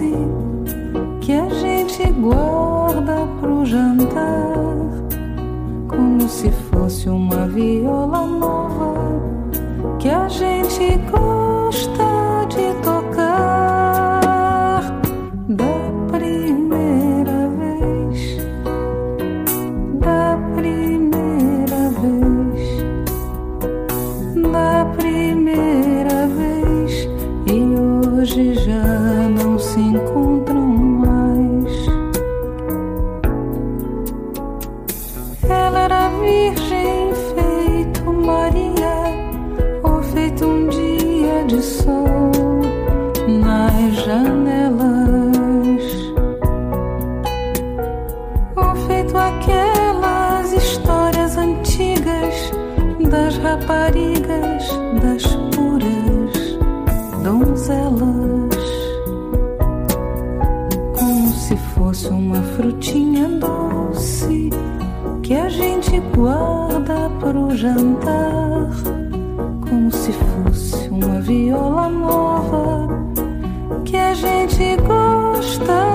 doce que a gente guarda pro jantar, como se fosse uma viola nova que a gente gosta de tocar. Da primeira vez, da primeira vez, da primeira vez, e hoje já não se encontram mais. Ela era virgem feito Maria, ou feito um dia de sol nas janelas, ou feito aquelas histórias antigas das raparigas, das puras donzelas, como se fosse uma frutinha doce que a gente guarda pro jantar, como se fosse uma viola nova que a gente gosta